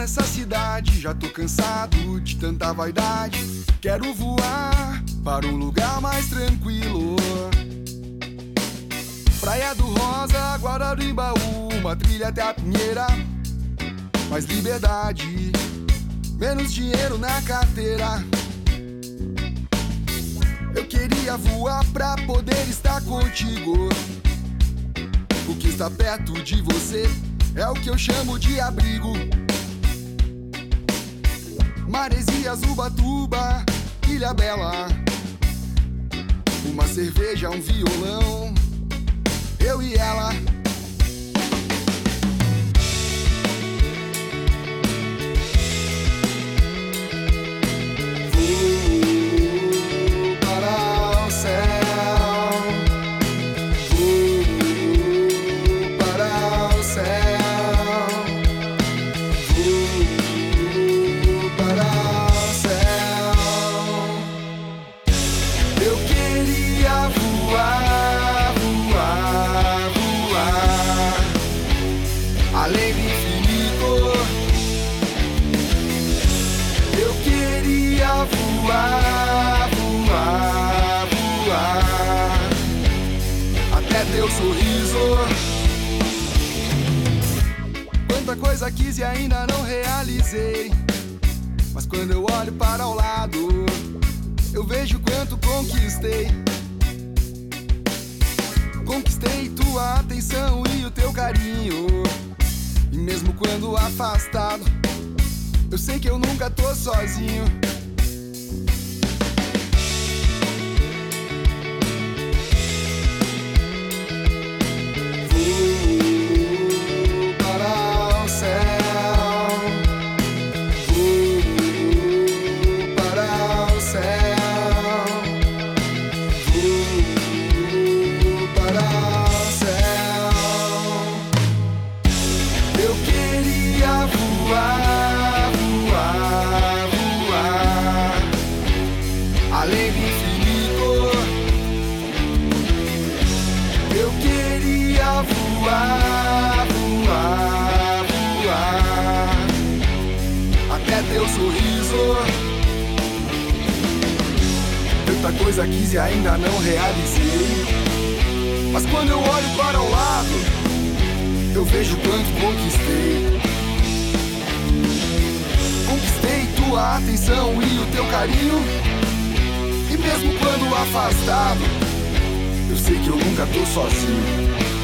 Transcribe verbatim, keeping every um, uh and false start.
nessa cidade, já tô cansado de tanta vaidade. Quero voar para um lugar mais tranquilo. Praia do Rosa, Guararimbaú, uma trilha até a Pinheira. Mais liberdade, menos dinheiro na carteira. Eu queria voar pra poder estar contigo. O que está perto de você é o que eu chamo de abrigo. Maresias, Ubatuba, Ilha Bela. Uma cerveja, um violão, eu e ela. Além do infinito, eu queria voar, voar, voar até teu sorriso. Quanta coisa quis e ainda não realizei, mas quando eu olho para o lado, eu vejo quanto conquistei. Conquistei tua atenção e o teu carinho. E mesmo quando afastado, eu sei que eu nunca tô sozinho. Vou para o céu, vou para o céu, vou para o céu. Eu queria voar, voar, voar além do infinito. Eu queria voar, voar, voar até teu sorriso. Tanta coisa quis e ainda não realizei, mas quando eu olho para o lado, eu vejo quanto conquistei. Conquistei tua atenção e o teu carinho. E mesmo quando afastado, eu sei que eu nunca tô sozinho.